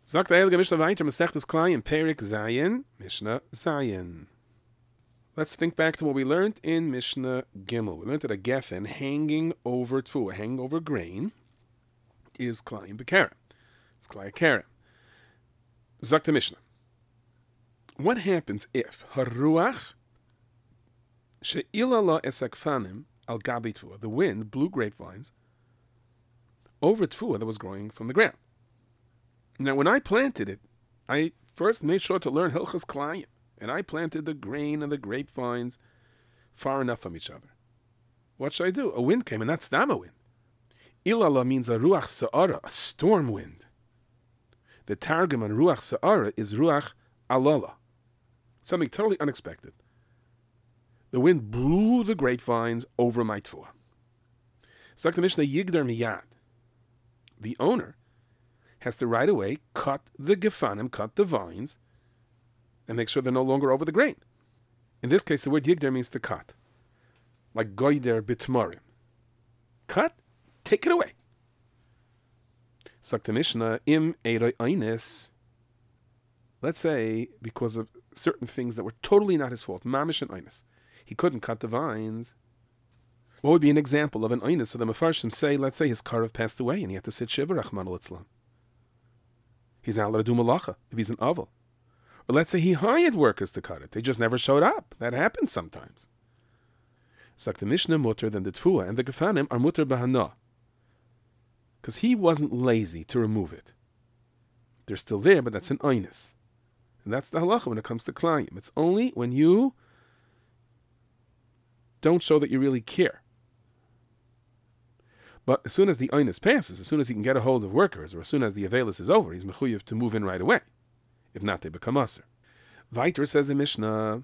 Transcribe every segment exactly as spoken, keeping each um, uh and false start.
Sagt der Heilige Mishnah weiter, Masechtes Klai in Perik Zayin, Mishnah Zayin. Let's think back to what we learned in Mishnah Gimel. We learned that a geffen hanging over tfuah, hanging over grain, is Klai in Bekara. It's Klai Kara. Sagt der Mishnah. What happens if Haruach she'ilala esakfanim al gabi tfuah, the wind blew grapevines over tfuah that was growing from the ground? Now, when I planted it, I first made sure to learn Hilchas Klayim, and I planted the grain and the grapevines far enough from each other. What should I do? A wind came, and that's not a wind. Ilala means a ruach sa'ara, a storm wind. The targum on ruach sa'ara is ruach alala, something totally unexpected. The wind blew the grapevines over my tfuah. Sagt the Mishnah Yigdar miyad. The owner has to right away cut the gefanim, cut the vines, and make sure they're no longer over the grain. In this case, the word yigder means to cut, like goider bitmarim. Cut, take it away. Sakta Mishnah im eiroi einis. Let's say because of certain things that were totally not his fault, mamish and einis, he couldn't cut the vines. What would be an example of an einis? So the Mefarshim say, let's say his karev passed away and he had to sit shiva rachman al-Islam. He's not allowed to do malacha if he's an aval. Or let's say he hired workers to cut it. They just never showed up. That happens sometimes. Sakta Mishnah mutter, then the tfuah and the gefanim are mutter bahana. Because he wasn't lazy to remove it. They're still there, but that's an einis. And that's the halacha when it comes to klayim. It's only when you don't show that you really care. But as soon as the einis passes, as soon as he can get a hold of workers, or as soon as the avelis is over, he's mechuyev to move in right away. If not, they become aser. Weiter says the Mishnah,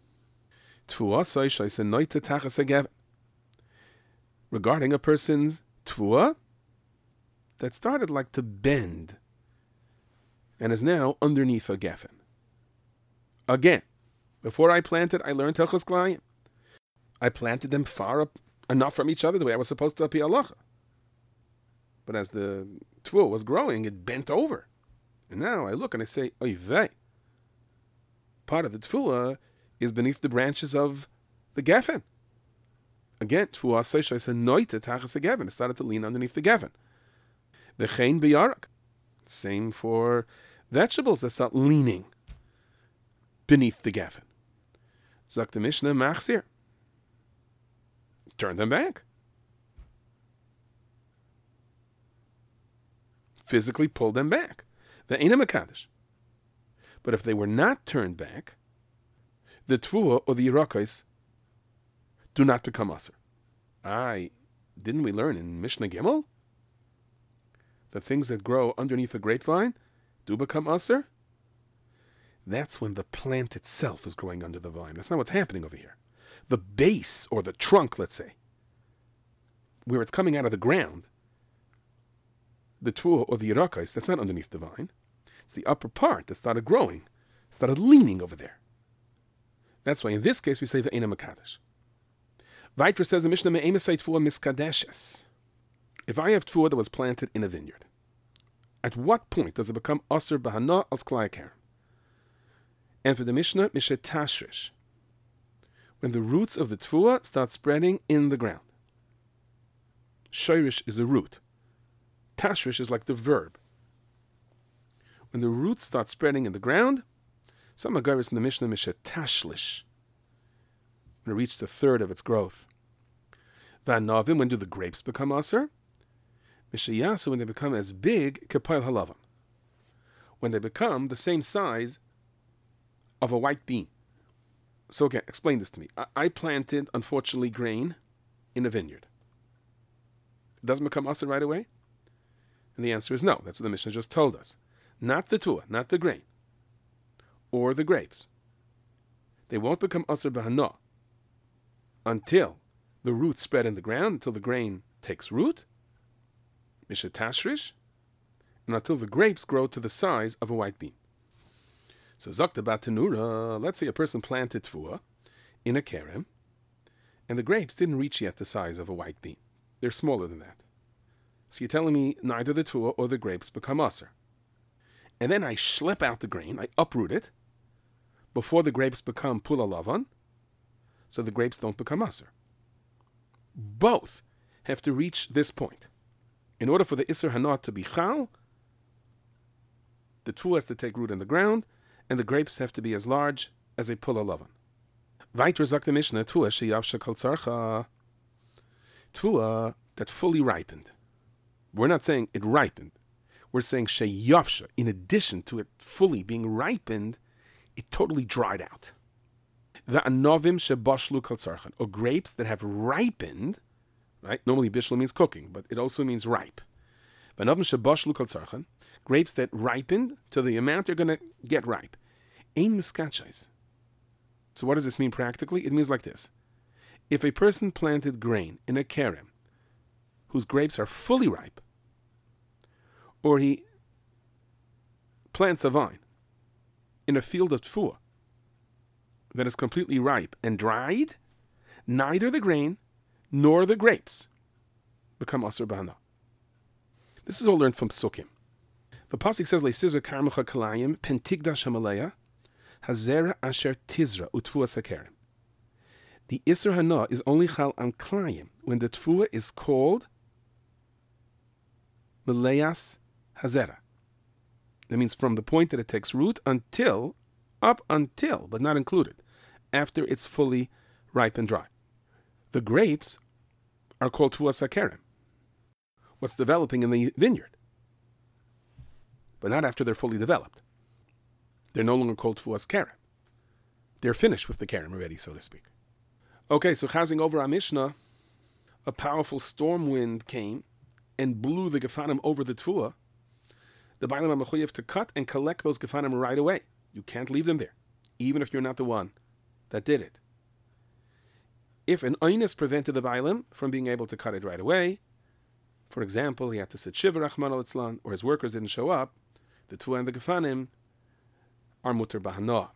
regarding a person's tfuah that started like to bend and is now underneath a geffen. Again, before I planted, I learned Hilchos Klayim. I planted them far up enough from each other the way I was supposed to be halacha. But as the tfuah was growing, it bent over. And now I look and I say, oy vey. Part of the tfuah is beneath the branches of the geffen. Again, tfuah seisha is a noite tachas a geffen. It started to lean underneath the geffen. V'chein biyarak. Same for vegetables that start leaning beneath the geffen. Zak the Mishnah machzir. Turn them back. Physically pull them back. The Eina Mekadosh. But if they were not turned back, the Tfuah or the Yerakos do not become Aser. I didn't we learn in Mishnah Gimel? The things that grow underneath a grapevine do become Aser? That's when the plant itself is growing under the vine. That's not what's happening over here. The base or the trunk, let's say, where it's coming out of the ground, the tfuah or the yerakos, that's not underneath the vine. It's the upper part that started growing, started leaning over there. That's why in this case we say ve'ena mekadosh. Vaytra says the Mishnah me'emasei tfuah miskadeshes. If I have tfuah that was planted in a vineyard, at what point does it become aser bahana als klayakar? And for the Mishnah, mishet tashrish, when the roots of the tfuah start spreading in the ground. Shoirish is a root. Tashrish is like the verb. When the roots start spreading in the ground, some agaris in the Mishnah mishet tashlish, when it reached a third of its growth. Vanavim, when do the grapes become aser? Mishayasu, when they become as big, kapayil halavam, when they become the same size of a white bean. So again, explain this to me. I, I planted, unfortunately, grain in a vineyard. It doesn't become aser right away? And the answer is no. That's what the Mishnah just told us. Not the tuah, not the grain, or the grapes. They won't become aser b'hana until the roots spread in the ground, until the grain takes root, mishet tashrish, and until the grapes grow to the size of a white bean. So Zakta Batanura, let's say a person planted tfuah in a kerem, and the grapes didn't reach yet the size of a white bean. They're smaller than that. So you're telling me neither the tfuah or the grapes become aser. and then I schlep out the grain, I uproot it, before the grapes become pula lavan, so the grapes don't become aser. Both have to reach this point. In order for the Isser Hana to be chal, the tfuah has to take root in the ground, and the grapes have to be as large as a pula lavan. Weiter sagt the Mishnah, tfuah sheyavsha kol tzarcha, tfuah that fully ripened. We're not saying it ripened. We're saying sheyavsha, in addition to it fully being ripened, it totally dried out. Va'anovim shebashlu kol tzarchan, or grapes that have ripened, right? Normally bishlu means cooking, but it also means ripe. Va'anovim shebashlu kol tzarchan, grapes that ripened to the amount they're going to get ripe. Ein miskachais. So what does this mean practically? It means like this. If a person planted grain in a kerem whose grapes are fully ripe, or he plants a vine in a field of tfuah that is completely ripe and dried, neither the grain nor the grapes become aser b'hana. This is all learned from Psukim. The pasuk says, "Le'sizra karmecha kalayim pentigda shamaleya hazera asher tizra utfuah sakerim." The Isser Hana is only chal on klayim when the tfuah is called Meleyas Hazera. That means from the point that it takes root until, up until, but not included, after it's fully ripe and dry. The grapes are called tfuah sakerim, what's developing in the vineyard, but not after they're fully developed. They're no longer called tfuah sakerim. They're finished with the kerem already, so to speak. Okay, so chazing over our Mishnah, a powerful storm wind came and blew the gefanim over the tfuah. The bailam are mechuyev to cut and collect those gefanim right away. You can't leave them there, even if you're not the one that did it. If an oinus prevented the bailam from being able to cut it right away, for example, he had to sit shiva rachman al itzlan, or his workers didn't show up, the tfuah and the gefanim are muter b'hana.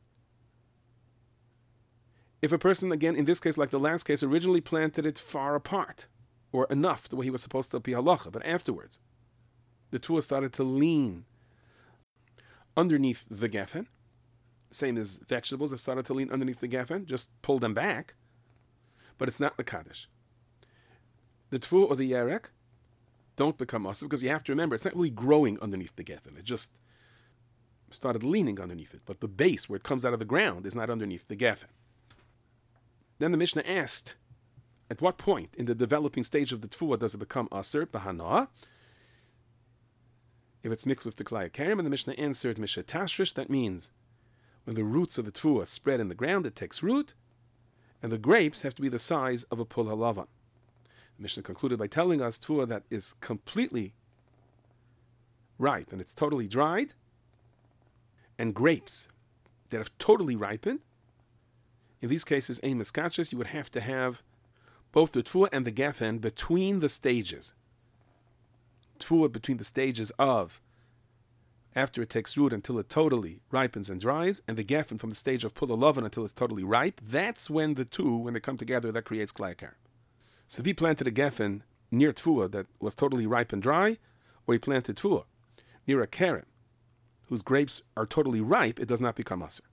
If a person, again, in this case, like the last case, originally planted it far apart, or enough, the way he was supposed to be halacha, but afterwards, the tfuah started to lean underneath the gefen, same as vegetables that started to lean underneath the gefen, just pull them back, but it's not the kaddish. The tfuah or the yerek don't become aser, because you have to remember, it's not really growing underneath the gefen, it just started leaning underneath it, but the base, where it comes out of the ground, is not underneath the gefen. Then the Mishnah asked, at what point in the developing stage of the tfuah does it become aser b'hana? If it's mixed with the klai karim, and the Mishnah answered mishetashrish, that means when the roots of the tfuah spread in the ground, it takes root, and the grapes have to be the size of a pul halavan. The Mishnah concluded by telling us tfuah that is completely ripe and it's totally dried, and grapes that have totally ripened. In these cases, ein miskachis, you would have to have both the tfuah and the gefen between the stages. Tfuah between the stages of after it takes root until it totally ripens and dries, and the gefen from the stage of pula lavan until it's totally ripe. That's when the two, when they come together, that creates klai karim. So if he planted a gefen near tfuah that was totally ripe and dry, or he planted tfuah near a karim whose grapes are totally ripe, it does not become aser.